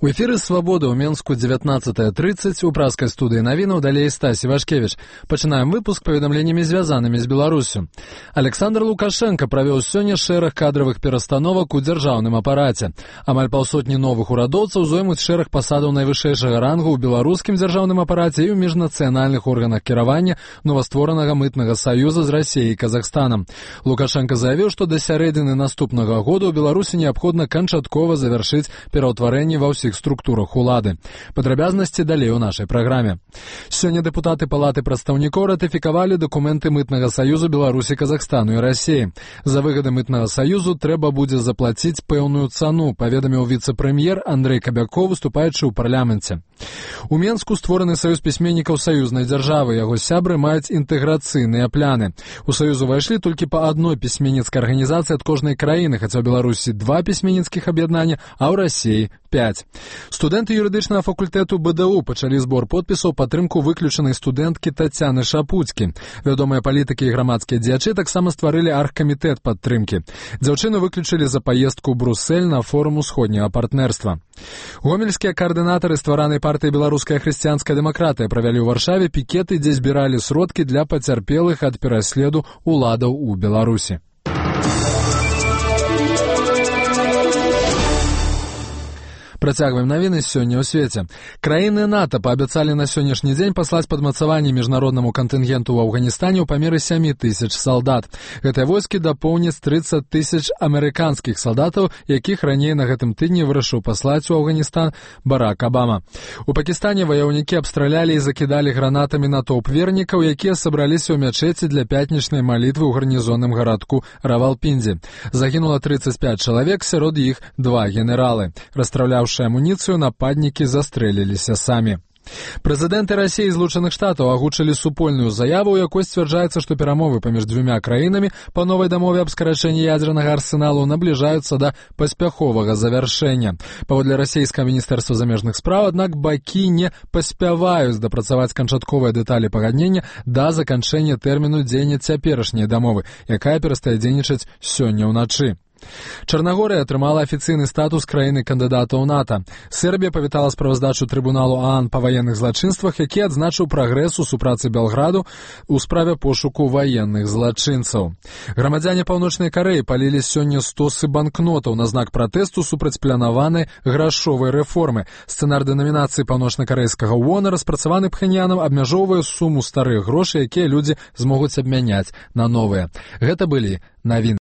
У эфіры «Свабода» ў Менску 19:30 у праскай студыі навінаў далей Стась Івашкевіч. Пачынаем выпуск паведамленнямі, звязанымі з Беларусю. Александр Лукашенко правёў сёння шэраг кадравых перастановак у дзяржаўным апараце. Амаль паўсотні новых урадоўцаў зоймуць шэраг пасадаў найвышэйшага рангу ў беларускім дзяржаўным апараце і ў міжнацыянальных органах кіравання новастворанага мытнага саюза з Расіяй і Казахстанам. Лукашенко заявіў, што да сярэдзіны наступнага года ў Беларусі неабходна канчаткова завяршыць пераўтварэнне ва ўсіх структурах улады. Падрабязнасці далей у нашай праграме. Сёння дэпутаты Палаты прадстаўнікоў ратыфікавалі дакументы мытнага саюзу Беларусі, Казахстану і Расіі. За выгады мытнага саюзу трэба будзе заплаціць пэўную цану, паведаміў віцэ-прэм'ер Андрэй Кабякоў, выступаючы ў парламенце. У Менску створаны саюз пісьменнікаў саюзнай дзяржавы. Яго сябры маюць інтэграцыйныя пляны. У саюз увайшлі толькі па адной пісьменніцкай арганізацыі ад кожнай краіны, хаця ў Беларусі 2 пісьменніцкіх аб'яднання, а ў Расіі 5. Студэнты юрыдычнага факультэту БДУ пачалі збор подпісаў падтрымку выключанай студэнткі Тацяны Шапуцкі. Вядомыя палітыкі і грамадскія дзеячы таксама стварылі аргкамітэт падтрымкі. Дзяўчыну выключылі за паездку ў Брусэль на форум усходняга партнерства. Гомельскія каардынатары стваранай партыі «Беларуская хрысціянская дэмакратыя» правялі ў Варшаве пікеты, дзе збіралі сродкі для пацярпелых ад пераследу уладаў у Беларусі. Працягваем навіны сёння ў свеце. Краіны НАТО паабяцалі на сённяшні дзень паслаць падмацаванне міжнароднаму кантынгенту ў Афганістане ў памеры 7 000 салдат. Гэтыя войскі дапоўняць 30 000 амерыканскіх салдатаў, якіх раней на гэтым тыдні вырашыў паслаць у Афганістан Барак Абама. У Пакістане ваяўнікі абстралялі і закідалі гранатамі натоўп вернікаў, якія сабраліся ў мячэці для пятнічнай малітвы ў гарнізонным гарадку Равалпіндзі. Загінула 35 чалавек, сярод іх 2 генералы. Расстраляўшы амуніцыю, нападнікі застрэліліся самі. Прэзідэнты Расіі і Злучаных Штатаў агучылі супольную заяву, у якой сцвярджаецца, што перамовы паміж двумя краінамі па новай дамове аб скарачэнні ядзернага арсеналу набліжаюцца да паспяховага завяршэння. Паводле расійскага міністэрства замежных спраў, аднак бакі не паспяваюць дапрацаваць канчатковыя дэталі пагаднення да заканчэння тэрміну дзеяння цяперашняй дамовы, якая перастае дзейнічаць сёння ўначы. Чарнагорыя атрымала афіцыйны статус краіны-кандыдата ў НАТО. Сербія павітала справаздачу трыбуналу ААН па ваенных злачынствах, які адзначыў прагрэс у супрацы Белграду ў справе пошуку ваенных злачынцаў. Грамадзяне Паўночнай Карэі палілі сёння стосы банкнотаў на знак пратэсту супраць планаванай грашовай рэформы. Сцэнар дэнамінацыі паўночнакарэйскага вона, распрацаваны Пхеньянам, абмяжоўвае суму старых грошай, якія людзі змогуць абмяняць на новыя. Гэта былі навіны.